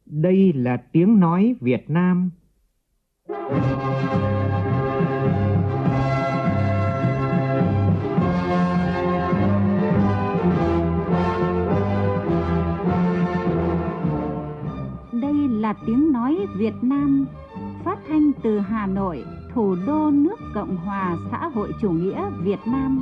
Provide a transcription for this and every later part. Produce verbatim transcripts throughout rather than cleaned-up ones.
Đây là tiếng nói Việt Nam. Đây là tiếng nói Việt Nam, phát thanh từ Hà Nội, thủ đô nước Cộng hòa xã hội chủ nghĩa Việt Nam.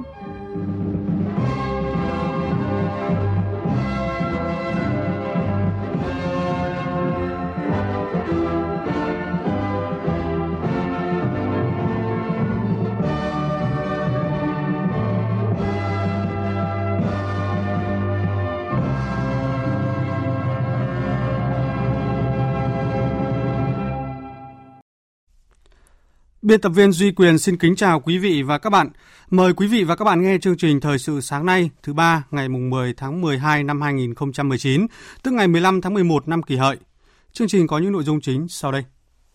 Biên tập viên Duy Quyền xin kính chào quý vị và các bạn. Mời quý vị và các bạn nghe chương trình Thời sự sáng nay, thứ ba, ngày mười tháng mười hai năm hai nghìn không trăm mười chín, tức ngày mười lăm tháng mười một năm Kỷ Hợi. Chương trình có những nội dung chính sau đây.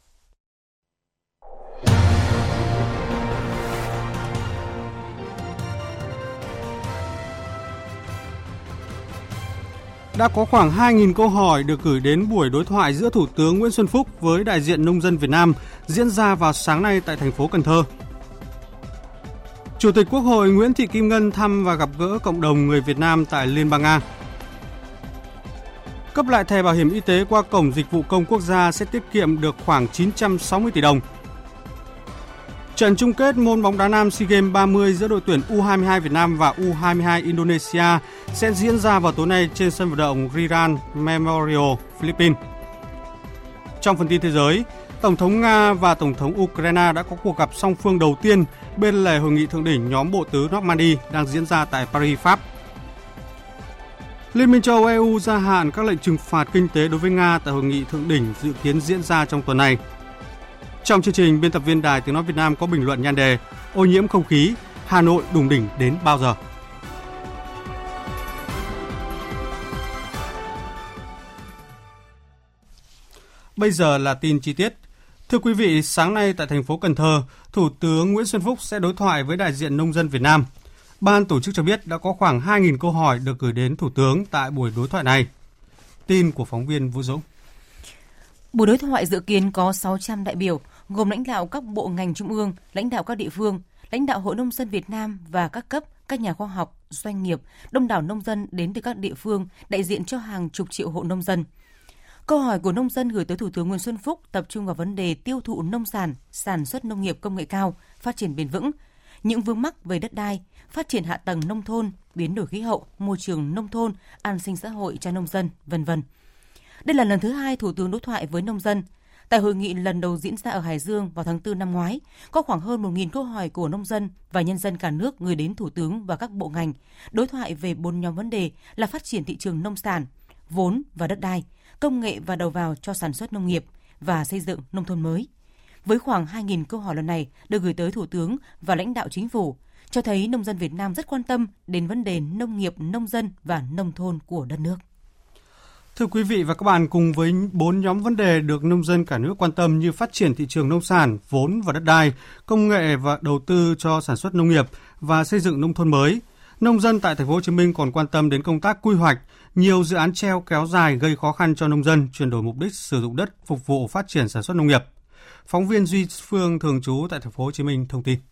Đã có khoảng hai nghìn câu hỏi được gửi đến buổi đối thoại giữa Thủ tướng Nguyễn Xuân Phúc với đại diện nông dân Việt Nam diễn ra vào sáng nay tại thành phố Cần Thơ. Chủ tịch Quốc hội Nguyễn Thị Kim Ngân thăm và gặp gỡ cộng đồng người Việt Nam tại Liên bang Nga. Cấp lại thẻ bảo hiểm y tế qua Cổng Dịch vụ Công Quốc gia sẽ tiết kiệm được khoảng chín trăm sáu mươi tỷ đồng. Trận chung kết môn bóng đá nam SEA Games ba mươi giữa đội tuyển u hai mươi hai Việt Nam và u hai mươi hai Indonesia sẽ diễn ra vào tối nay trên sân vận động Rirang Memorial, Philippines. Trong phần tin thế giới, Tổng thống Nga và Tổng thống Ukraine đã có cuộc gặp song phương đầu tiên bên lề hội nghị thượng đỉnh nhóm bộ tứ Normandy đang diễn ra tại Paris, Pháp. Liên minh châu Âu E U gia hạn các lệnh trừng phạt kinh tế đối với Nga tại hội nghị thượng đỉnh dự kiến diễn ra trong tuần này. Trong chương trình, biên tập viên Đài Tiếng nói Việt Nam có bình luận nhan đề ô nhiễm không khí, Hà Nội đùng đỉnh đến bao giờ? Bây giờ là tin chi tiết. Thưa quý vị, sáng nay tại thành phố Cần Thơ, Thủ tướng Nguyễn Xuân Phúc sẽ đối thoại với đại diện nông dân Việt Nam. Ban tổ chức cho biết đã có khoảng hai nghìn câu hỏi được gửi đến Thủ tướng tại buổi đối thoại này. Tin của phóng viên Vũ Dũng. Buổi đối thoại dự kiến có sáu trăm đại biểu, gồm lãnh đạo các bộ ngành trung ương, lãnh đạo các địa phương, lãnh đạo Hội Nông dân Việt Nam và các cấp, các nhà khoa học, doanh nghiệp, đông đảo nông dân đến từ các địa phương, đại diện cho hàng chục triệu hộ nông dân. Câu hỏi của nông dân gửi tới Thủ tướng Nguyễn Xuân Phúc tập trung vào vấn đề tiêu thụ nông sản, sản xuất nông nghiệp công nghệ cao, phát triển bền vững, những vướng mắc về đất đai, phát triển hạ tầng nông thôn, biến đổi khí hậu, môi trường nông thôn, an sinh xã hội cho nông dân, vân vân. Đây là lần thứ hai Thủ tướng đối thoại với nông dân. Tại hội nghị lần đầu diễn ra ở Hải Dương vào tháng tư năm ngoái, có khoảng hơn một nghìn câu hỏi của nông dân và nhân dân cả nước gửi đến Thủ tướng và các bộ ngành, đối thoại về bốn nhóm vấn đề là phát triển thị trường nông sản, vốn và đất đai, công nghệ và đầu vào cho sản xuất nông nghiệp và xây dựng nông thôn mới. Với khoảng hai nghìn câu hỏi lần này được gửi tới Thủ tướng và lãnh đạo chính phủ, cho thấy nông dân Việt Nam rất quan tâm đến vấn đề nông nghiệp, nông dân và nông thôn của đất nước. Thưa quý vị và các bạn, cùng với bốn nhóm vấn đề được nông dân cả nước quan tâm như phát triển thị trường nông sản, vốn và đất đai, công nghệ và đầu tư cho sản xuất nông nghiệp và xây dựng nông thôn mới, nông dân tại thành phố Hồ Chí Minh còn quan tâm đến công tác quy hoạch, nhiều dự án treo kéo dài gây khó khăn cho nông dân chuyển đổi mục đích sử dụng đất phục vụ phát triển sản xuất nông nghiệp. Phóng viên Duy Phương thường trú tại thành phố Hồ Chí Minh thông tin.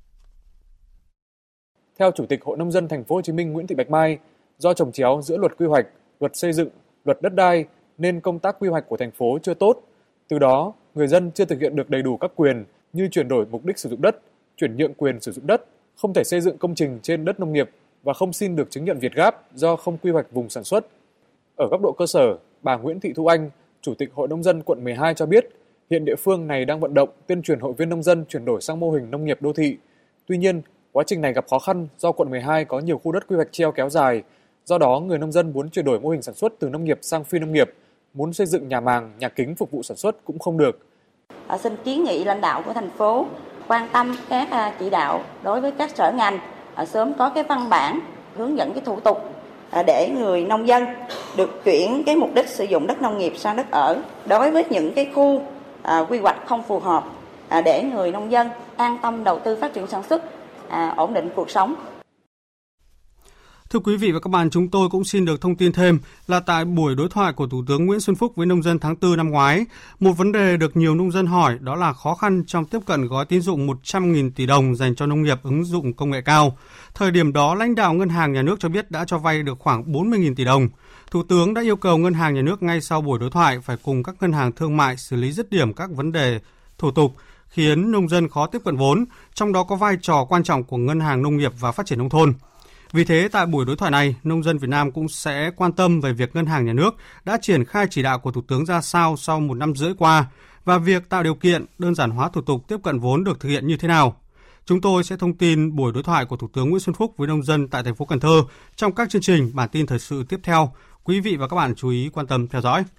Theo Chủ tịch Hội Nông dân thành phố Hồ Chí Minh Nguyễn Thị Bạch Mai, do chồng chéo giữa luật quy hoạch, luật xây dựng, luật đất đai nên công tác quy hoạch của thành phố chưa tốt. Từ đó, người dân chưa thực hiện được đầy đủ các quyền như chuyển đổi mục đích sử dụng đất, chuyển nhượng quyền sử dụng đất, không thể xây dựng công trình trên đất nông nghiệp và không xin được chứng nhận Việt Gáp do không quy hoạch vùng sản xuất. Ở góc độ cơ sở, bà Nguyễn Thị Thu Anh, Chủ tịch Hội Nông dân quận mười hai cho biết, hiện địa phương này đang vận động tuyên truyền hội viên nông dân chuyển đổi sang mô hình nông nghiệp đô thị. Tuy nhiên, quá trình này gặp khó khăn do quận mười hai có nhiều khu đất quy hoạch treo kéo dài. Do đó, người nông dân muốn chuyển đổi mô hình sản xuất từ nông nghiệp sang phi nông nghiệp, muốn xây dựng nhà màng, nhà kính phục vụ sản xuất cũng không được. À, xin kiến nghị lãnh đạo của thành phố quan tâm các à, chỉ đạo đối với các sở ngành à, sớm có cái văn bản hướng dẫn cái thủ tục à, để người nông dân được chuyển cái mục đích sử dụng đất nông nghiệp sang đất ở đối với những cái khu à, quy hoạch không phù hợp à, để người nông dân an tâm đầu tư phát triển sản xuất, à, ổn định cuộc sống. Thưa quý vị và các bạn, chúng tôi cũng xin được thông tin thêm là tại buổi đối thoại của Thủ tướng Nguyễn Xuân Phúc với nông dân tháng tư năm ngoái, một vấn đề được nhiều nông dân hỏi đó là khó khăn trong tiếp cận gói tín dụng một trăm nghìn tỷ đồng dành cho nông nghiệp ứng dụng công nghệ cao. Thời điểm đó, lãnh đạo Ngân hàng Nhà nước cho biết đã cho vay được khoảng bốn mươi nghìn tỷ đồng. Thủ tướng đã yêu cầu Ngân hàng Nhà nước ngay sau buổi đối thoại phải cùng các ngân hàng thương mại xử lý dứt điểm các vấn đề thủ tục khiến nông dân khó tiếp cận vốn, trong đó có vai trò quan trọng của Ngân hàng Nông nghiệp và Phát triển Nông thôn. Vì thế, tại buổi đối thoại này, nông dân Việt Nam cũng sẽ quan tâm về việc Ngân hàng Nhà nước đã triển khai chỉ đạo của Thủ tướng ra sao sau một năm rưỡi qua và việc tạo điều kiện đơn giản hóa thủ tục tiếp cận vốn được thực hiện như thế nào. Chúng tôi sẽ thông tin buổi đối thoại của Thủ tướng Nguyễn Xuân Phúc với nông dân tại thành phố Cần Thơ trong các chương trình bản tin thời sự tiếp theo. Quý vị và các bạn chú ý quan tâm theo dõi.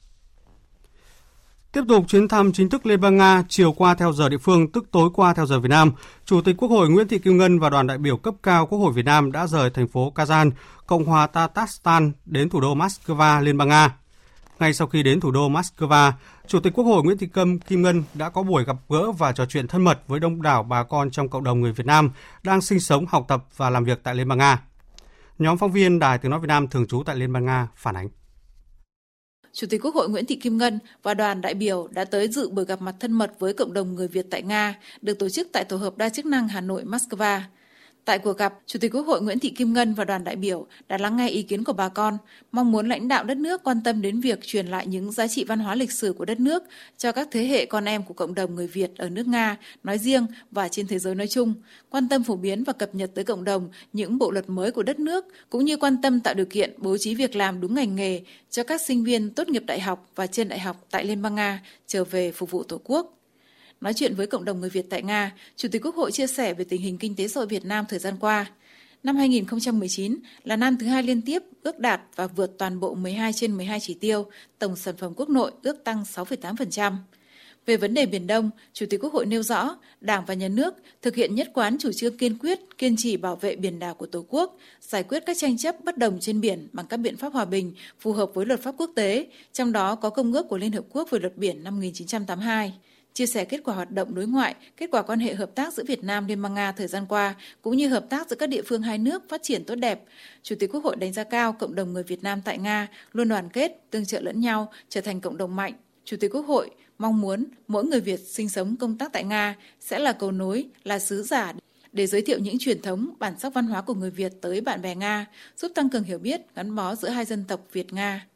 Tiếp tục chuyến thăm chính thức Liên bang Nga chiều qua theo giờ địa phương, tức tối qua theo giờ Việt Nam, Chủ tịch Quốc hội Nguyễn Thị Kim Ngân và đoàn đại biểu cấp cao Quốc hội Việt Nam đã rời thành phố Kazan, Cộng hòa Tatarstan đến thủ đô Moscow, Liên bang Nga. Ngay sau khi đến thủ đô Moscow, Chủ tịch Quốc hội Nguyễn Thị Kim Ngân đã có buổi gặp gỡ và trò chuyện thân mật với đông đảo bà con trong cộng đồng người Việt Nam đang sinh sống, học tập và làm việc tại Liên bang Nga. Nhóm phóng viên Đài Tiếng nói Việt Nam thường trú tại Liên bang Nga phản ánh. Chủ tịch Quốc hội Nguyễn Thị Kim Ngân và đoàn đại biểu đã tới dự buổi gặp mặt thân mật với cộng đồng người Việt tại Nga, được tổ chức tại Tổ hợp Đa chức năng Hà Nội, Moscow. Tại cuộc gặp, Chủ tịch Quốc hội Nguyễn Thị Kim Ngân và đoàn đại biểu đã lắng nghe ý kiến của bà con, mong muốn lãnh đạo đất nước quan tâm đến việc truyền lại những giá trị văn hóa lịch sử của đất nước cho các thế hệ con em của cộng đồng người Việt ở nước Nga nói riêng và trên thế giới nói chung, quan tâm phổ biến và cập nhật tới cộng đồng những bộ luật mới của đất nước, cũng như quan tâm tạo điều kiện bố trí việc làm đúng ngành nghề cho các sinh viên tốt nghiệp đại học và trên đại học tại Liên bang Nga trở về phục vụ Tổ quốc. Nói chuyện với cộng đồng người Việt tại Nga, Chủ tịch Quốc hội chia sẻ về tình hình kinh tế xã hội Việt Nam thời gian qua. Năm hai nghìn không trăm mười chín là năm thứ hai liên tiếp ước đạt và vượt toàn bộ mười hai trên mười hai chỉ tiêu, tổng sản phẩm quốc nội ước tăng sáu phẩy tám phần trăm. Về vấn đề Biển Đông, Chủ tịch Quốc hội nêu rõ, Đảng và Nhà nước thực hiện nhất quán chủ trương kiên quyết, kiên trì bảo vệ biển đảo của Tổ quốc, giải quyết các tranh chấp bất đồng trên biển bằng các biện pháp hòa bình, phù hợp với luật pháp quốc tế, trong đó có Công ước của Liên Hợp Quốc về luật biển năm một nghìn chín trăm tám mươi hai. Chia sẻ kết quả hoạt động đối ngoại, kết quả quan hệ hợp tác giữa Việt Nam Liên bang Nga thời gian qua, cũng như hợp tác giữa các địa phương hai nước phát triển tốt đẹp, Chủ tịch Quốc hội đánh giá cao cộng đồng người Việt Nam tại Nga luôn đoàn kết, tương trợ lẫn nhau, trở thành cộng đồng mạnh. Chủ tịch Quốc hội mong muốn mỗi người Việt sinh sống công tác tại Nga sẽ là cầu nối, là sứ giả để giới thiệu những truyền thống, bản sắc văn hóa của người Việt tới bạn bè Nga, giúp tăng cường hiểu biết, gắn bó giữa hai dân tộc Việt-Nga.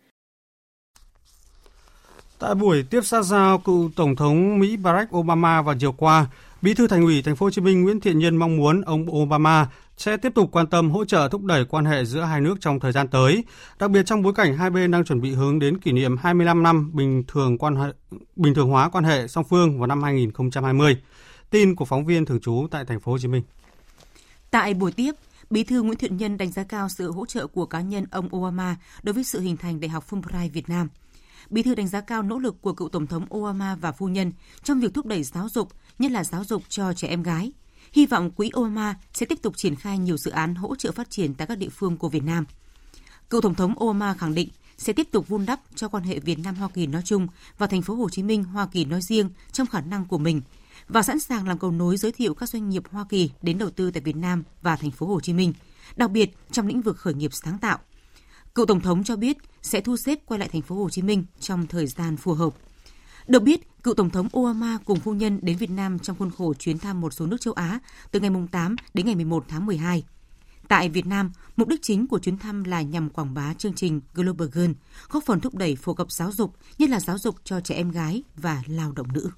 Tại buổi tiếp xã giao cựu Tổng thống Mỹ Barack Obama vào chiều qua, Bí thư Thành ủy Thành phố Hồ Chí Minh Nguyễn Thiện Nhân mong muốn ông Obama sẽ tiếp tục quan tâm hỗ trợ thúc đẩy quan hệ giữa hai nước trong thời gian tới, đặc biệt trong bối cảnh hai bên đang chuẩn bị hướng đến kỷ niệm hai mươi lăm năm bình thường quan hệ, bình thường hóa quan hệ song phương vào năm hai nghìn không trăm hai mươi. Tin của phóng viên thường trú tại Thành phố Hồ Chí Minh. Tại buổi tiếp, Bí thư Nguyễn Thiện Nhân đánh giá cao sự hỗ trợ của cá nhân ông Obama đối với sự hình thành Đại học Fulbright Việt Nam. Bí thư đánh giá cao nỗ lực của cựu Tổng thống Obama và phu nhân trong việc thúc đẩy giáo dục, nhất là giáo dục cho trẻ em gái. Hy vọng Quỹ Obama sẽ tiếp tục triển khai nhiều dự án hỗ trợ phát triển tại các địa phương của Việt Nam. Cựu Tổng thống Obama khẳng định sẽ tiếp tục vun đắp cho quan hệ Việt Nam-Hoa Kỳ nói chung và Thành phố Hồ Chí Minh Hoa Kỳ nói riêng trong khả năng của mình và sẵn sàng làm cầu nối giới thiệu các doanh nghiệp Hoa Kỳ đến đầu tư tại Việt Nam và Thành phố Hồ Chí Minh, đặc biệt trong lĩnh vực khởi nghiệp sáng tạo. Cựu Tổng thống cho biết sẽ thu xếp quay lại Thành phố Hồ Chí Minh trong thời gian phù hợp. Được biết, cựu Tổng thống Obama cùng phu nhân đến Việt Nam trong khuôn khổ chuyến thăm một số nước châu Á từ ngày tám đến ngày mười một tháng mười hai. Tại Việt Nam, mục đích chính của chuyến thăm là nhằm quảng bá chương trình Global Girl, góp phần thúc đẩy phổ cập giáo dục, nhất là giáo dục cho trẻ em gái và lao động nữ.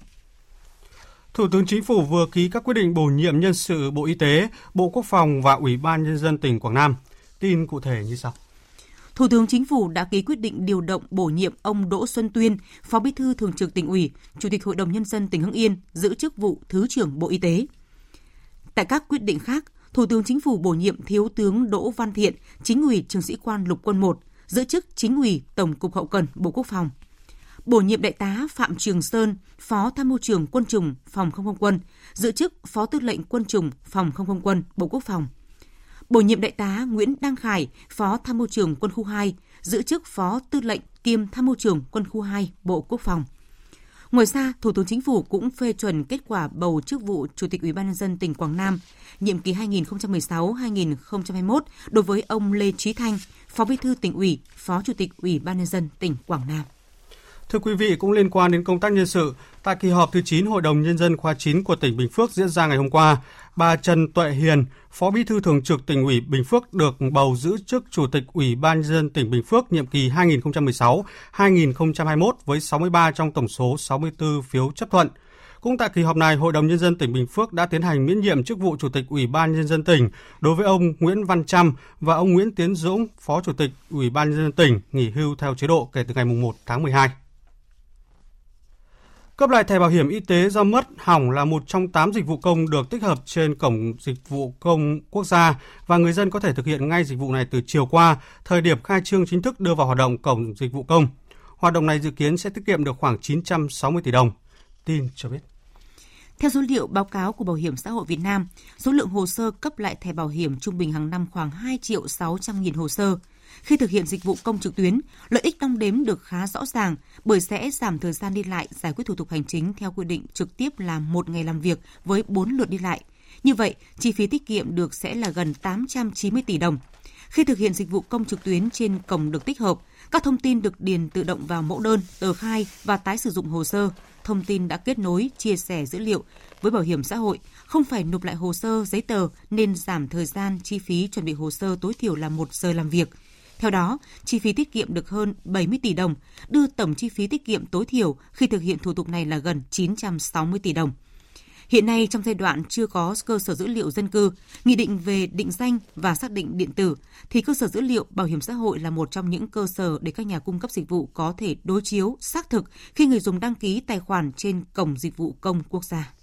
Thủ tướng Chính phủ vừa ký các quyết định bổ nhiệm nhân sự Bộ Y tế, Bộ Quốc phòng và Ủy ban Nhân dân tỉnh Quảng Nam. Tin cụ thể như sau. Thủ tướng Chính phủ đã ký quyết định điều động bổ nhiệm ông Đỗ Xuân Tuyên, Phó Bí thư Thường trực Tỉnh ủy, Chủ tịch Hội đồng Nhân dân tỉnh Hưng Yên, giữ chức vụ Thứ trưởng Bộ Y tế. Tại các quyết định khác, Thủ tướng Chính phủ bổ nhiệm Thiếu tướng Đỗ Văn Thiện, Chính ủy Trường sĩ quan Lục quân một, giữ chức Chính ủy Tổng cục Hậu cần Bộ Quốc phòng. Bổ nhiệm Đại tá Phạm Trường Sơn, Phó Tham mưu trưởng Quân chủng Phòng không không quân, giữ chức Phó Tư lệnh Quân chủng Phòng không không quân Bộ Quốc phòng. Bổ nhiệm Đại tá Nguyễn Đăng Khải, Phó Tham mưu trưởng Quân khu hai, giữ chức Phó Tư lệnh kiêm Tham mưu trưởng Quân khu hai Bộ Quốc phòng. Ngoài ra, Thủ tướng Chính phủ cũng phê chuẩn kết quả bầu chức vụ Chủ tịch Ủy ban nhân dân tỉnh Quảng Nam nhiệm kỳ hai nghìn không trăm mười sáu đến hai nghìn không trăm hai mươi mốt đối với ông Lê Chí Thanh, Phó Bí thư Tỉnh ủy, Phó Chủ tịch Ủy ban nhân dân tỉnh Quảng Nam. Thưa quý vị, cũng liên quan đến công tác nhân sự, tại kỳ họp thứ chín Hội đồng Nhân dân khóa chín của tỉnh Bình Phước diễn ra ngày hôm qua, bà Trần Tuệ Hiền, Phó Bí thư Thường trực Tỉnh ủy Bình Phước được bầu giữ chức Chủ tịch Ủy ban Nhân dân tỉnh Bình Phước nhiệm kỳ hai nghìn không trăm mười sáu đến hai nghìn không trăm hai mươi mốt với sáu mươi ba trong tổng số sáu mươi tư phiếu chấp thuận. Cũng tại kỳ họp này, Hội đồng Nhân dân tỉnh Bình Phước đã tiến hành miễn nhiệm chức vụ Chủ tịch Ủy ban Nhân dân tỉnh đối với ông Nguyễn Văn Trâm và ông Nguyễn Tiến Dũng, Phó Chủ tịch Ủy ban Nhân dân tỉnh, nghỉ hưu theo chế độ kể từ ngày một tháng mười hai. Cấp lại thẻ bảo hiểm y tế do mất, hỏng là một trong tám dịch vụ công được tích hợp trên Cổng Dịch vụ Công Quốc gia và người dân có thể thực hiện ngay dịch vụ này từ chiều qua, thời điểm khai trương chính thức đưa vào hoạt động Cổng Dịch vụ Công. Hoạt động này dự kiến sẽ tiết kiệm được khoảng chín trăm sáu mươi tỷ đồng. Tin cho biết. Theo số liệu báo cáo của Bảo hiểm xã hội Việt Nam, số lượng hồ sơ cấp lại thẻ bảo hiểm trung bình hàng năm khoảng hai triệu sáu trăm nghìn hồ sơ. Khi thực hiện dịch vụ công trực tuyến, lợi ích đong đếm được khá rõ ràng bởi sẽ giảm thời gian đi lại giải quyết thủ tục hành chính theo quy định trực tiếp là một ngày làm việc với bốn lượt đi lại. Như vậy, chi phí tiết kiệm được sẽ là gần tám trăm chín mươi tỷ đồng. Khi thực hiện dịch vụ công trực tuyến trên cổng được tích hợp, các thông tin được điền tự động vào mẫu đơn, tờ khai và tái sử dụng hồ sơ. Thông tin đã kết nối, chia sẻ dữ liệu với Bảo hiểm xã hội, không phải nộp lại hồ sơ, giấy tờ nên giảm thời gian chi phí chuẩn bị hồ sơ tối thiểu là một giờ làm việc. Theo đó, chi phí tiết kiệm được hơn bảy mươi tỷ đồng, đưa tổng chi phí tiết kiệm tối thiểu khi thực hiện thủ tục này là gần chín trăm sáu mươi tỷ đồng. Hiện nay, trong giai đoạn chưa có cơ sở dữ liệu dân cư, nghị định về định danh và xác định điện tử, thì cơ sở dữ liệu bảo hiểm xã hội là một trong những cơ sở để các nhà cung cấp dịch vụ có thể đối chiếu, xác thực khi người dùng đăng ký tài khoản trên Cổng Dịch vụ Công Quốc gia.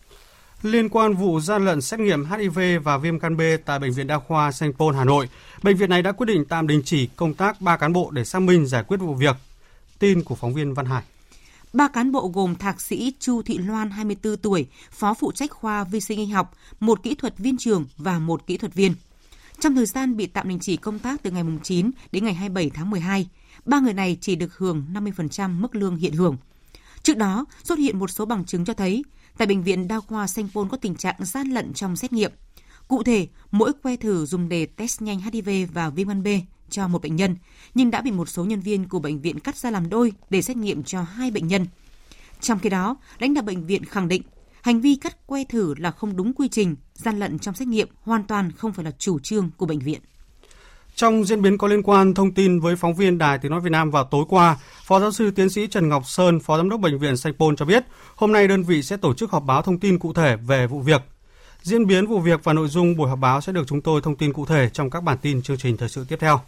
Liên quan vụ gian lận xét nghiệm hát i vê và viêm gan B tại Bệnh viện Đa khoa Sanh Pôn, Hà Nội, bệnh viện này đã quyết định tạm đình chỉ công tác ba cán bộ để xác minh giải quyết vụ việc. Tin của phóng viên Văn Hải. Ba cán bộ gồm Thạc sĩ Chu Thị Loan, hai mươi tư tuổi, Phó phụ trách khoa vi sinh y học, một kỹ thuật viên trưởng và một kỹ thuật viên. Trong thời gian bị tạm đình chỉ công tác từ ngày chín đến ngày hai mươi bảy tháng mười hai, ba người này chỉ được hưởng năm mươi phần trăm mức lương hiện hưởng. Trước đó, xuất hiện một số bằng chứng cho thấy tại Bệnh viện Đa khoa Sanh Pôn có tình trạng gian lận trong xét nghiệm. Cụ thể, mỗi que thử dùng để test nhanh hát i vê và viêm gan B cho một bệnh nhân, nhưng đã bị một số nhân viên của bệnh viện cắt ra làm đôi để xét nghiệm cho hai bệnh nhân. Trong khi đó, lãnh đạo bệnh viện khẳng định hành vi cắt que thử là không đúng quy trình, gian lận trong xét nghiệm hoàn toàn không phải là chủ trương của bệnh viện. Trong diễn biến có liên quan, thông tin với phóng viên Đài Tiếng nói Việt Nam vào tối qua, Phó giáo sư tiến sĩ Trần Ngọc Sơn, Phó giám đốc Bệnh viện Sanh Pôn cho biết, hôm nay đơn vị sẽ tổ chức họp báo thông tin cụ thể về vụ việc. Diễn biến vụ việc và nội dung buổi họp báo sẽ được chúng tôi thông tin cụ thể trong các bản tin chương trình thời sự tiếp theo.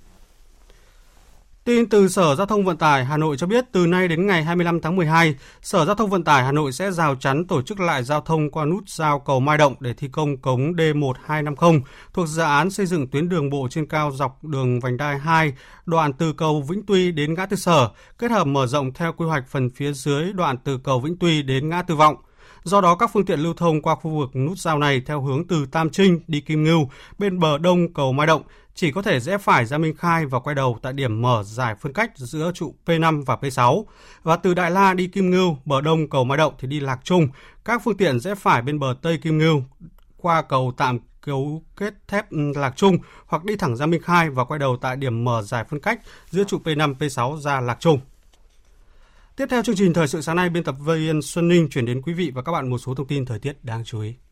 Tin từ Sở Giao thông Vận tải Hà Nội cho biết, từ nay đến ngày hai mươi lăm tháng mười hai, Sở Giao thông Vận tải Hà Nội sẽ rào chắn tổ chức lại giao thông qua nút giao cầu Mai Động để thi công cống D một hai năm không thuộc dự án xây dựng tuyến đường bộ trên cao dọc đường vành đai hai, đoạn từ cầu Vĩnh Tuy đến ngã tư Sở, kết hợp mở rộng theo quy hoạch phần phía dưới đoạn từ cầu Vĩnh Tuy đến ngã tư Vọng. Do đó, các phương tiện lưu thông qua khu vực nút giao này theo hướng từ Tam Trinh đi Kim Ngưu bên bờ đông cầu Mai Động chỉ có thể rẽ phải ra Minh Khai và quay đầu tại điểm mở giải phân cách giữa trụ P năm và P sáu. Và từ Đại La đi Kim Ngưu, bờ đông cầu Mai Động thì đi Lạc Trung. Các phương tiện rẽ phải bên bờ Tây Kim Ngưu qua cầu tạm cấu kết thép Lạc Trung hoặc đi thẳng ra Minh Khai và quay đầu tại điểm mở giải phân cách giữa trụ P năm, P sáu ra Lạc Trung. Tiếp theo chương trình Thời sự sáng nay, biên tập viên Xuân Ninh chuyển đến quý vị và các bạn một số thông tin thời tiết đáng chú ý.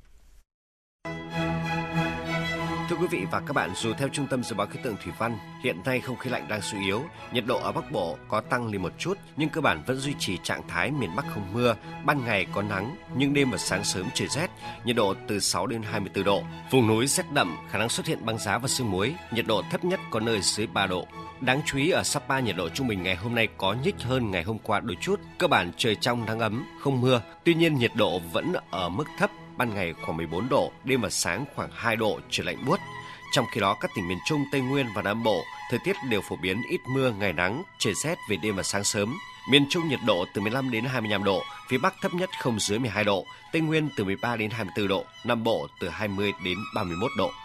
Thưa quý vị và các bạn, dù theo Trung tâm Dự báo Khí tượng Thủy văn, hiện nay không khí lạnh đang suy yếu, nhiệt độ ở Bắc Bộ có tăng lên một chút, nhưng cơ bản vẫn duy trì trạng thái miền Bắc không mưa, ban ngày có nắng, nhưng đêm và sáng sớm trời rét, nhiệt độ từ sáu đến hai mươi tư độ. Vùng núi rét đậm, khả năng xuất hiện băng giá và sương muối, nhiệt độ thấp nhất có nơi dưới ba độ. Đáng chú ý ở Sapa, nhiệt độ trung bình ngày hôm nay có nhích hơn ngày hôm qua đôi chút, cơ bản trời trong nắng ấm, không mưa, tuy nhiên nhiệt độ vẫn ở mức thấp. Ban ngày khoảng mười bốn độ, đêm và sáng khoảng hai độ, trời lạnh buốt. Trong khi đó, các tỉnh miền Trung, Tây Nguyên và Nam Bộ, thời tiết đều phổ biến ít mưa, ngày nắng, trời rét về đêm và sáng sớm. Miền Trung nhiệt độ từ mười lăm đến hai mươi lăm độ, phía Bắc thấp nhất không dưới mười hai độ, Tây Nguyên từ mười ba đến hai mươi tư độ, Nam Bộ từ hai mươi đến ba mươi mốt độ.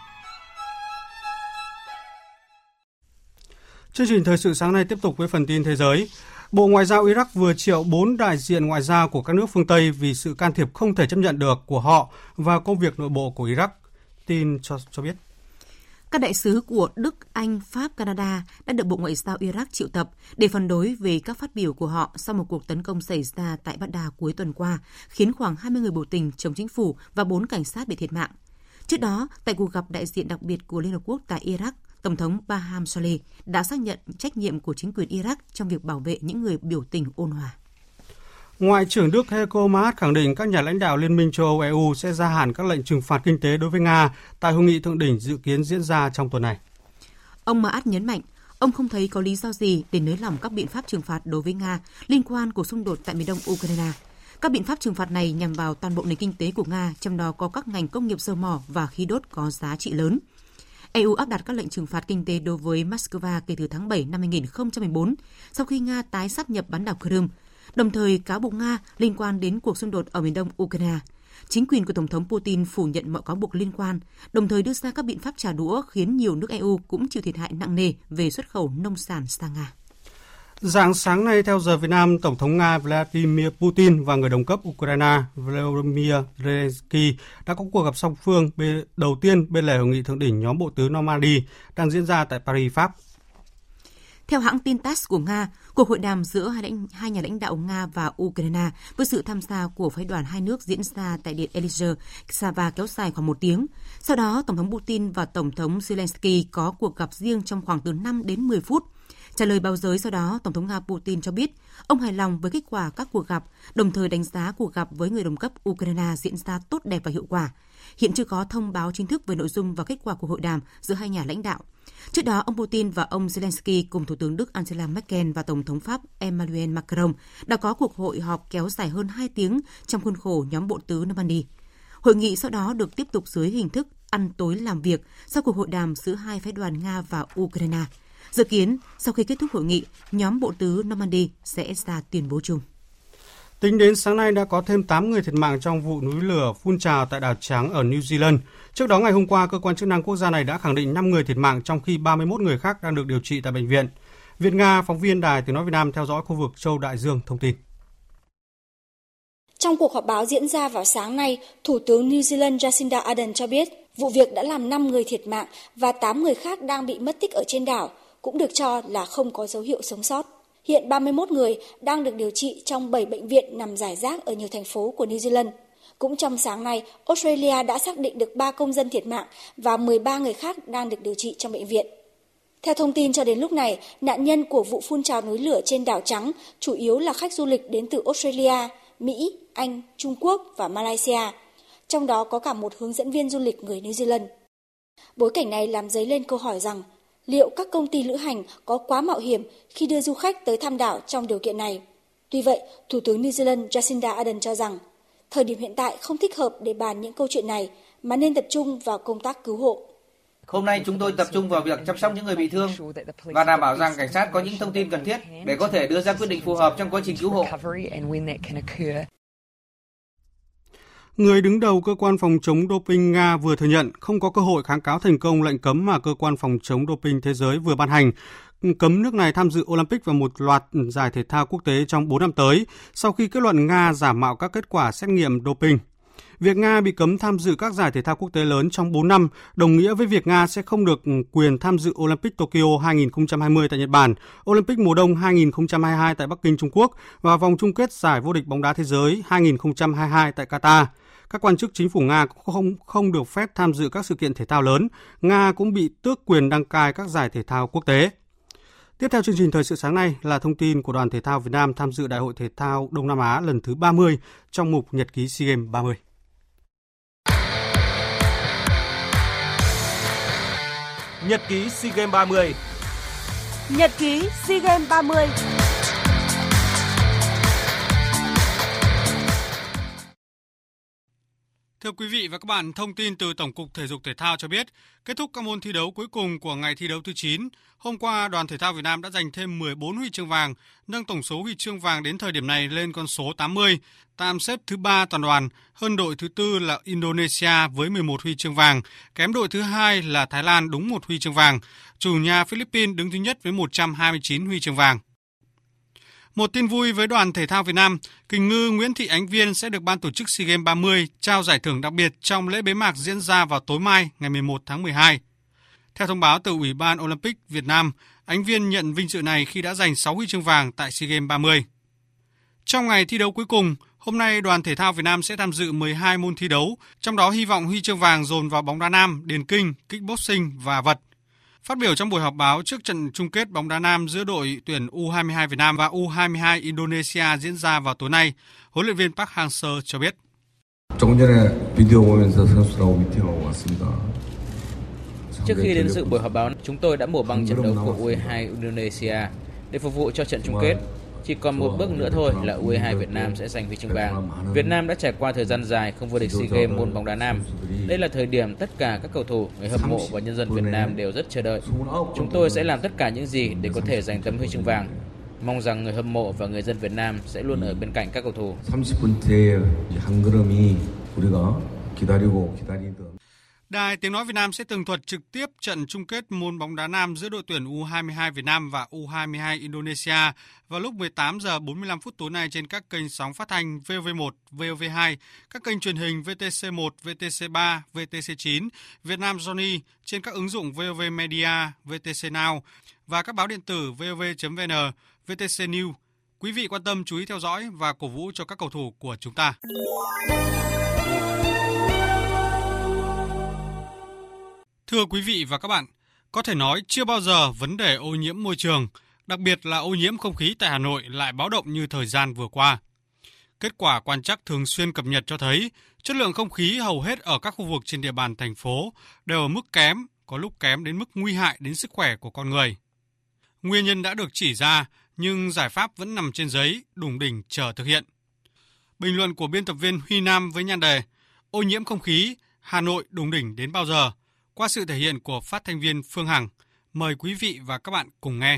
Chương trình Thời sự sáng nay tiếp tục với phần tin thế giới. Bộ Ngoại giao Iraq vừa triệu bốn đại diện ngoại giao của các nước phương Tây vì sự can thiệp không thể chấp nhận được của họ vào công việc nội bộ của Iraq. Tin cho, cho biết. Các đại sứ của Đức, Anh, Pháp, Canada đã được Bộ Ngoại giao Iraq triệu tập để phản đối về các phát biểu của họ sau một cuộc tấn công xảy ra tại Baghdad cuối tuần qua, khiến khoảng hai mươi người biểu tình chống chính phủ và bốn cảnh sát bị thiệt mạng. Trước đó, tại cuộc gặp đại diện đặc biệt của Liên Hợp Quốc tại Iraq, Tổng thống Barham Saleh đã xác nhận trách nhiệm của chính quyền Iraq trong việc bảo vệ những người biểu tình ôn hòa. Ngoại trưởng Đức Heiko Maas khẳng định các nhà lãnh đạo Liên minh châu Âu E U sẽ gia hạn các lệnh trừng phạt kinh tế đối với Nga tại hội nghị thượng đỉnh dự kiến diễn ra trong tuần này. Ông Maas nhấn mạnh, ông không thấy có lý do gì để nới lỏng các biện pháp trừng phạt đối với Nga liên quan cuộc xung đột tại miền đông Ukraine. Các biện pháp trừng phạt này nhằm vào toàn bộ nền kinh tế của Nga, trong đó có các ngành công nghiệp dầu mỏ và khí đốt có giá trị lớn. e u áp đặt các lệnh trừng phạt kinh tế đối với Moscow kể từ tháng bảy năm hai nghìn không trăm mười bốn, sau khi Nga tái sáp nhập bán đảo Crimea, đồng thời cáo buộc Nga liên quan đến cuộc xung đột ở miền đông Ukraine. Chính quyền của Tổng thống Putin phủ nhận mọi cáo buộc liên quan, đồng thời đưa ra các biện pháp trả đũa khiến nhiều nước e u cũng chịu thiệt hại nặng nề về xuất khẩu nông sản sang Nga. Rạng sáng nay theo giờ Việt Nam, Tổng thống Nga Vladimir Putin và người đồng cấp Ukraine Volodymyr Zelensky đã có cuộc gặp song phương đầu tiên bên lề hội nghị thượng đỉnh nhóm bộ tứ Normandy đang diễn ra tại Paris, Pháp. Theo hãng tin tát ét của Nga, cuộc hội đàm giữa hai, lãnh, hai nhà lãnh đạo Nga và Ukraine với sự tham gia của phái đoàn hai nước diễn ra tại Điện Elysee và kéo dài khoảng một tiếng. Sau đó, Tổng thống Putin và Tổng thống Zelensky có cuộc gặp riêng trong khoảng từ năm đến mười phút. Trả lời báo giới sau đó, Tổng thống Nga Putin cho biết ông hài lòng với kết quả các cuộc gặp, đồng thời đánh giá cuộc gặp với người đồng cấp Ukraine diễn ra tốt đẹp và hiệu quả. Hiện chưa có thông báo chính thức về nội dung và kết quả của hội đàm giữa hai nhà lãnh đạo. Trước đó, ông Putin và ông Zelensky cùng Thủ tướng Đức Angela Merkel và Tổng thống Pháp Emmanuel Macron đã có cuộc hội họp kéo dài hơn hai tiếng trong khuôn khổ nhóm bộ tứ Normandy. Hội nghị sau đó được tiếp tục dưới hình thức ăn tối làm việc sau cuộc hội đàm giữa hai phái đoàn Nga và Ukraine. Dự kiến, sau khi kết thúc hội nghị, nhóm bộ tứ Normandy sẽ ra tuyên bố chung. Tính đến sáng nay đã có thêm tám người thiệt mạng trong vụ núi lửa phun trào tại đảo Trắng ở New Zealand. Trước đó ngày hôm qua, cơ quan chức năng quốc gia này đã khẳng định năm người thiệt mạng trong khi ba mươi mốt người khác đang được điều trị tại bệnh viện. Việt Nga, phóng viên Đài Tiếng nói Việt Nam theo dõi khu vực Châu Đại Dương thông tin. Trong cuộc họp báo diễn ra vào sáng nay, Thủ tướng New Zealand Jacinda Ardern cho biết vụ việc đã làm năm người thiệt mạng và tám người khác đang bị mất tích ở trên đảo, cũng được cho là không có dấu hiệu sống sót. Hiện ba mươi mốt người đang được điều trị trong bảy bệnh viện nằm rải rác ở nhiều thành phố của New Zealand. Cũng trong sáng nay, Australia đã xác định được ba công dân thiệt mạng và mười ba người khác đang được điều trị trong bệnh viện. Theo thông tin cho đến lúc này, nạn nhân của vụ phun trào núi lửa trên đảo Trắng chủ yếu là khách du lịch đến từ Australia, Mỹ, Anh, Trung Quốc và Malaysia. Trong đó có cả một hướng dẫn viên du lịch người New Zealand. Bối cảnh này làm dấy lên câu hỏi rằng liệu các công ty lữ hành có quá mạo hiểm khi đưa du khách tới thăm đảo trong điều kiện này? Tuy vậy, Thủ tướng New Zealand Jacinda Ardern cho rằng thời điểm hiện tại không thích hợp để bàn những câu chuyện này mà nên tập trung vào công tác cứu hộ. Hôm nay chúng tôi tập trung vào việc chăm sóc những người bị thương và đảm bảo rằng cảnh sát có những thông tin cần thiết để có thể đưa ra quyết định phù hợp trong quá trình cứu hộ. Người đứng đầu cơ quan phòng chống doping Nga vừa thừa nhận không có cơ hội kháng cáo thành công lệnh cấm mà cơ quan phòng chống doping thế giới vừa ban hành, cấm nước này tham dự Olympic và một loạt giải thể thao quốc tế trong bốn năm tới, sau khi kết luận Nga giả mạo các kết quả xét nghiệm doping. Việc Nga bị cấm tham dự các giải thể thao quốc tế lớn trong bốn năm đồng nghĩa với việc Nga sẽ không được quyền tham dự Olympic Tokyo hai không hai không tại Nhật Bản, Olympic mùa đông hai không hai hai tại Bắc Kinh, Trung Quốc và vòng chung kết giải vô địch bóng đá thế giới hai không hai hai tại Qatar. Các quan chức chính phủ Nga không, không được phép tham dự các sự kiện thể thao lớn. Nga cũng bị tước quyền đăng cai các giải thể thao quốc tế. Tiếp theo chương trình Thời sự sáng nay là thông tin của Đoàn Thể thao Việt Nam tham dự Đại hội Thể thao Đông Nam Á lần thứ ba mươi trong mục Nhật ký SEA Games ba mươi. Nhật ký SEA Games ba mươi. Nhật ký SEA Games ba mươi. Thưa quý vị và các bạn, thông tin từ Tổng cục Thể dục Thể thao cho biết, kết thúc các môn thi đấu cuối cùng của ngày thi đấu thứ chín, hôm qua Đoàn Thể thao Việt Nam đã giành thêm mười bốn huy chương vàng, nâng tổng số huy chương vàng đến thời điểm này lên con số tám mươi, tạm xếp thứ ba toàn đoàn, hơn đội thứ tư là Indonesia với mười một huy chương vàng, kém đội thứ hai là Thái Lan đúng một huy chương vàng, chủ nhà Philippines đứng thứ nhất với một trăm hai mươi chín huy chương vàng. Một tin vui với đoàn thể thao Việt Nam, kình ngư Nguyễn Thị Ánh Viên sẽ được ban tổ chức SEA Games ba mươi trao giải thưởng đặc biệt trong lễ bế mạc diễn ra vào tối mai ngày mười một tháng mười hai. Theo thông báo từ Ủy ban Olympic Việt Nam, Ánh Viên nhận vinh dự này khi đã giành sáu huy chương vàng tại SEA Games ba mươi. Trong ngày thi đấu cuối cùng, hôm nay đoàn thể thao Việt Nam sẽ tham dự mười hai môn thi đấu, trong đó hy vọng huy chương vàng dồn vào bóng đá nam, điền kinh, kickboxing và vật. Phát biểu trong buổi họp báo trước trận chung kết bóng đá nam giữa đội tuyển U hai mươi hai Việt Nam và U hai mươi hai Indonesia diễn ra vào tối nay, huấn luyện viên Park Hang-seo cho biết. Trước khi đến dự buổi họp báo, chúng tôi đã mổ băng trận đấu của U hai mươi hai Indonesia để phục vụ cho trận chung kết. Chỉ còn một bước nữa thôi là U hai mươi hai Việt Nam sẽ giành huy chương vàng. Việt Nam đã trải qua thời gian dài không vô địch SEA Games môn bóng đá nam. Đây là thời điểm tất cả các cầu thủ, người hâm mộ và nhân dân Việt Nam đều rất chờ đợi. Chúng tôi sẽ làm tất cả những gì để có thể giành tấm huy chương vàng. Mong rằng người hâm mộ và người dân Việt Nam sẽ luôn ở bên cạnh các cầu thủ. Đài Tiếng Nói Việt Nam sẽ tường thuật trực tiếp trận chung kết môn bóng đá nam giữa đội tuyển U hai mươi hai Việt Nam và U hai mươi hai Indonesia vào lúc mười tám giờ bốn mươi lăm phút tối nay trên các kênh sóng phát thanh vê o vê một, vê o vê hai, các kênh truyền hình vê tê xê một, vê tê xê ba, vê tê xê chín, Vietnam Journey trên các ứng dụng vê o vê Media, vê tê xê Now và các báo điện tử vê o vê chấm vê en, vê tê xê News. Quý vị quan tâm chú ý theo dõi và cổ vũ cho các cầu thủ của chúng ta. Thưa quý vị và các bạn, có thể nói chưa bao giờ vấn đề ô nhiễm môi trường, đặc biệt là ô nhiễm không khí tại Hà Nội lại báo động như thời gian vừa qua. Kết quả quan trắc thường xuyên cập nhật cho thấy chất lượng không khí hầu hết ở các khu vực trên địa bàn thành phố đều ở mức kém, có lúc kém đến mức nguy hại đến sức khỏe của con người. Nguyên nhân đã được chỉ ra, nhưng giải pháp vẫn nằm trên giấy, đủng đỉnh chờ thực hiện. Bình luận của biên tập viên Huy Nam với nhan đề Ô nhiễm không khí, Hà Nội đủng đỉnh đến bao giờ? Qua sự thể hiện của phát thanh viên Phương Hằng, mời quý vị và các bạn cùng nghe.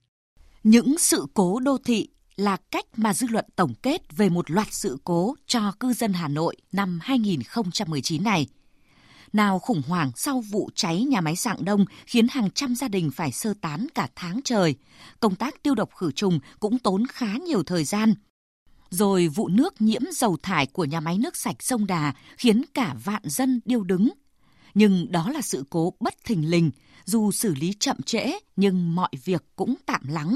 Những sự cố đô thị là cách mà dư luận tổng kết về một loạt sự cố cho cư dân Hà Nội năm hai không một chín này. Nào khủng hoảng sau vụ cháy nhà máy Rạng Đông khiến hàng trăm gia đình phải sơ tán cả tháng trời. Công tác tiêu độc khử trùng cũng tốn khá nhiều thời gian. Rồi vụ nước nhiễm dầu thải của nhà máy nước sạch sông Đà khiến cả vạn dân điêu đứng. Nhưng đó là sự cố bất thình lình, dù xử lý chậm trễ nhưng mọi việc cũng tạm lắng.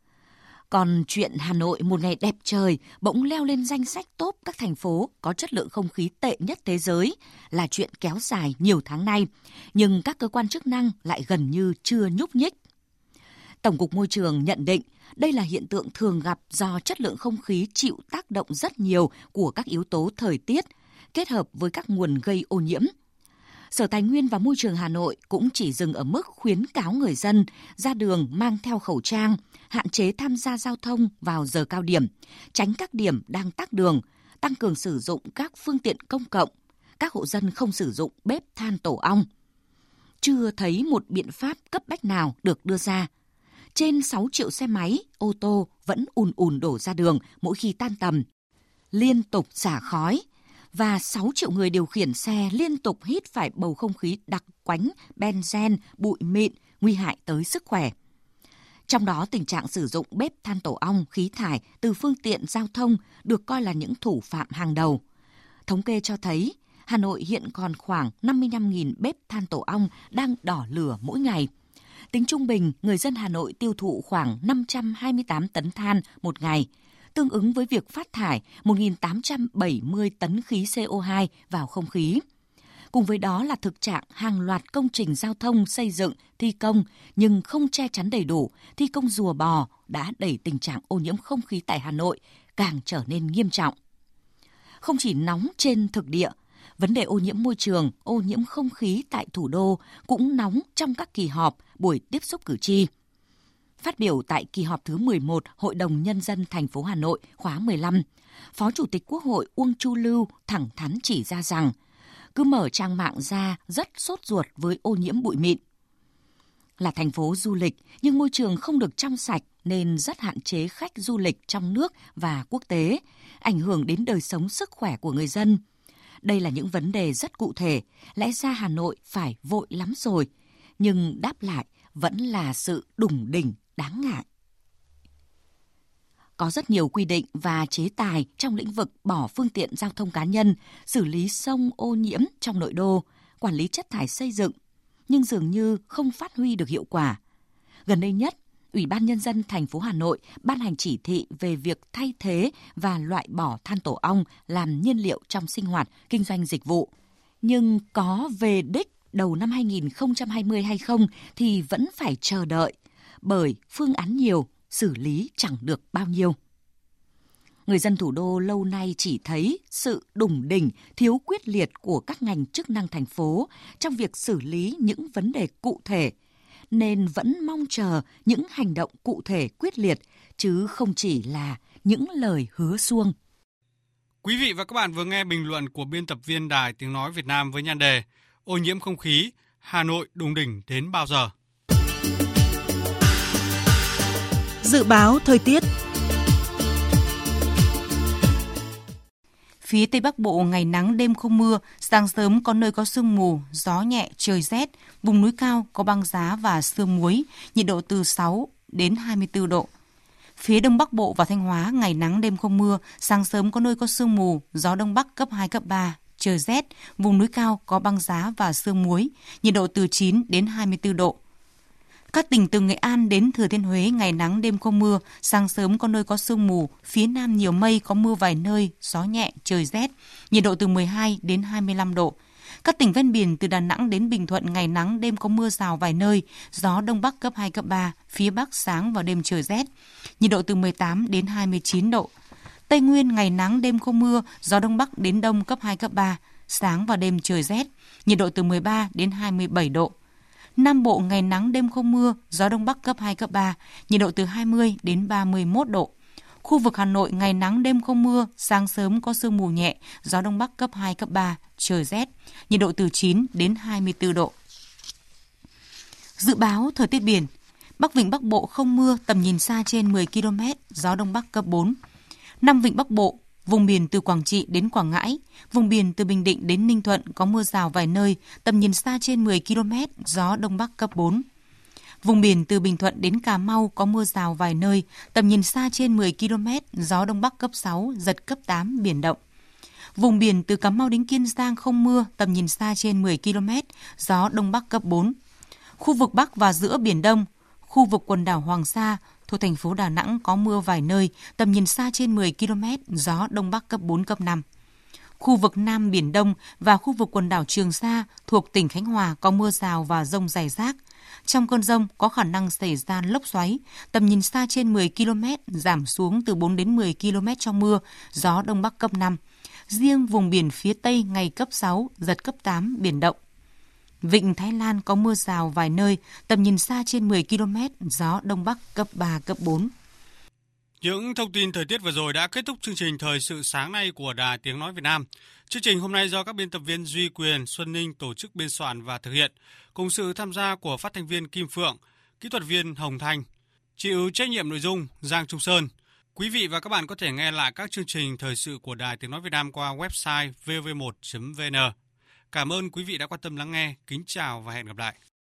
Còn chuyện Hà Nội một ngày đẹp trời bỗng leo lên danh sách top các thành phố có chất lượng không khí tệ nhất thế giới là chuyện kéo dài nhiều tháng nay, nhưng các cơ quan chức năng lại gần như chưa nhúc nhích. Tổng cục Môi trường nhận định đây là hiện tượng thường gặp do chất lượng không khí chịu tác động rất nhiều của các yếu tố thời tiết, kết hợp với các nguồn gây ô nhiễm. Sở Tài nguyên và Môi trường Hà Nội cũng chỉ dừng ở mức khuyến cáo người dân ra đường mang theo khẩu trang, hạn chế tham gia giao thông vào giờ cao điểm, tránh các điểm đang tắc đường, tăng cường sử dụng các phương tiện công cộng, các hộ dân không sử dụng bếp than tổ ong. Chưa thấy một biện pháp cấp bách nào được đưa ra. Trên sáu triệu xe máy, ô tô vẫn ùn ùn đổ ra đường mỗi khi tan tầm, liên tục xả khói, và sáu triệu người điều khiển xe liên tục hít phải bầu không khí đặc quánh, benzen, bụi mịn, nguy hại tới sức khỏe. Trong đó, tình trạng sử dụng bếp than tổ ong, khí thải từ phương tiện giao thông được coi là những thủ phạm hàng đầu. Thống kê cho thấy, Hà Nội hiện còn khoảng năm mươi lăm nghìn bếp than tổ ong đang đỏ lửa mỗi ngày. Tính trung bình, người dân Hà Nội tiêu thụ khoảng năm trăm hai mươi tám tấn than một ngày, tương ứng với việc phát thải một nghìn tám trăm bảy mươi tấn khí xê o hai vào không khí. Cùng với đó là thực trạng hàng loạt công trình giao thông xây dựng, thi công nhưng không che chắn đầy đủ, thi công rùa bò đã đẩy tình trạng ô nhiễm không khí tại Hà Nội càng trở nên nghiêm trọng. Không chỉ nóng trên thực địa, vấn đề ô nhiễm môi trường, ô nhiễm không khí tại thủ đô cũng nóng trong các kỳ họp, buổi tiếp xúc cử tri. Phát biểu tại kỳ họp thứ mười một Hội đồng Nhân dân thành phố Hà Nội khóa mười lăm, Phó Chủ tịch Quốc hội Uông Chu Lưu thẳng thắn chỉ ra rằng cứ mở trang mạng ra rất sốt ruột với ô nhiễm bụi mịn. Là thành phố du lịch nhưng môi trường không được trong sạch nên rất hạn chế khách du lịch trong nước và quốc tế, ảnh hưởng đến đời sống sức khỏe của người dân. Đây là những vấn đề rất cụ thể, lẽ ra Hà Nội phải vội lắm rồi, nhưng đáp lại vẫn là sự đủng đỉnh đáng ngại. Có rất nhiều quy định và chế tài trong lĩnh vực bỏ phương tiện giao thông cá nhân, xử lý sông ô nhiễm trong nội đô, quản lý chất thải xây dựng, nhưng dường như không phát huy được hiệu quả. Gần đây nhất, Ủy ban Nhân dân thành phố Hà Nội ban hành chỉ thị về việc thay thế và loại bỏ than tổ ong làm nhiên liệu trong sinh hoạt, kinh doanh dịch vụ. Nhưng có về đích đầu năm hai nghìn không trăm hai mươi hay không thì vẫn phải chờ đợi, bởi phương án nhiều, xử lý chẳng được bao nhiêu. Người dân thủ đô lâu nay chỉ thấy sự đủng đỉnh, thiếu quyết liệt của các ngành chức năng thành phố trong việc xử lý những vấn đề cụ thể, nên vẫn mong chờ những hành động cụ thể quyết liệt, chứ không chỉ là những lời hứa suông. Quý vị và các bạn vừa nghe bình luận của biên tập viên Đài Tiếng Nói Việt Nam với nhan đề Ô nhiễm không khí, Hà Nội đùng đỉnh đến bao giờ? Dự báo thời tiết. Phía Tây Bắc Bộ ngày nắng đêm không mưa, sáng sớm có nơi có sương mù, gió nhẹ, trời rét, vùng núi cao có băng giá và sương muối, nhiệt độ từ sáu đến hai mươi tư độ. Phía Đông Bắc Bộ và Thanh Hóa ngày nắng đêm không mưa, sáng sớm có nơi có sương mù, gió Đông Bắc cấp hai, cấp ba, trời rét, vùng núi cao có băng giá và sương muối, nhiệt độ từ chín đến hai mươi tư độ. Các tỉnh từ Nghệ An đến Thừa Thiên Huế ngày nắng đêm không mưa, sáng sớm có nơi có sương mù, phía Nam nhiều mây có mưa vài nơi, gió nhẹ, trời rét, nhiệt độ từ mười hai đến hai mươi lăm độ. Các tỉnh ven biển từ Đà Nẵng đến Bình Thuận ngày nắng đêm có mưa rào vài nơi, gió Đông Bắc cấp hai, cấp ba, phía Bắc sáng và đêm trời rét, nhiệt độ từ mười tám đến hai mươi chín độ. Tây Nguyên ngày nắng đêm không mưa, gió Đông Bắc đến Đông cấp hai, cấp ba, sáng và đêm trời rét, nhiệt độ từ mười ba đến hai mươi bảy độ. Nam Bộ ngày nắng đêm không mưa, gió Đông Bắc cấp hai, cấp ba, nhiệt độ từ hai mươi đến ba mươi mốt độ. Khu vực Hà Nội ngày nắng đêm không mưa, sáng sớm có sương mù nhẹ, gió Đông Bắc cấp hai, cấp ba, trời rét, nhiệt độ từ chín đến hai mươi tư độ. Dự báo thời tiết biển, Bắc Vịnh Bắc Bộ không mưa, tầm nhìn xa trên mười ki lô mét, gió Đông Bắc cấp bốn. Nam Vịnh Bắc Bộ, vùng biển từ Quảng Trị đến Quảng Ngãi, vùng biển từ Bình Định đến Ninh Thuận có mưa rào vài nơi, tầm nhìn xa trên mười ki lô mét, gió Đông Bắc cấp bốn. Vùng biển từ Bình Thuận đến Cà Mau có mưa rào vài nơi, tầm nhìn xa trên mười ki lô mét, gió Đông Bắc cấp sáu, giật cấp tám, biển động. Vùng biển từ Cà Mau đến Kiên Giang không mưa, tầm nhìn xa trên mười ki lô mét, gió Đông Bắc cấp bốn. Khu vực Bắc và giữa Biển Đông, khu vực quần đảo Hoàng Sa thuộc thành phố Đà Nẵng có mưa vài nơi, tầm nhìn xa trên mười ki lô mét, gió Đông Bắc cấp bốn, cấp năm. Khu vực Nam Biển Đông và khu vực quần đảo Trường Sa thuộc tỉnh Khánh Hòa có mưa rào và dông rải rác. Trong cơn dông có khả năng xảy ra lốc xoáy, tầm nhìn xa trên mười ki lô mét, giảm xuống từ bốn đến mười ki lô mét trong mưa, gió Đông Bắc cấp năm. Riêng vùng biển phía Tây ngày cấp sáu, giật cấp tám, biển động. Vịnh Thái Lan có mưa rào vài nơi, tầm nhìn xa trên mười ki lô mét, gió Đông Bắc cấp ba, cấp bốn. Những thông tin thời tiết vừa rồi đã kết thúc chương trình Thời sự sáng nay của Đài Tiếng Nói Việt Nam. Chương trình hôm nay do các biên tập viên Duy Quyền, Xuân Ninh tổ chức biên soạn và thực hiện, cùng sự tham gia của phát thanh viên Kim Phượng, kỹ thuật viên Hồng Thanh, chịu trách nhiệm nội dung Giang Trung Sơn. Quý vị và các bạn có thể nghe lại các chương trình thời sự của Đài Tiếng Nói Việt Nam qua website vê vê một chấm vê en. Cảm ơn quý vị đã quan tâm lắng nghe. Kính chào và hẹn gặp lại.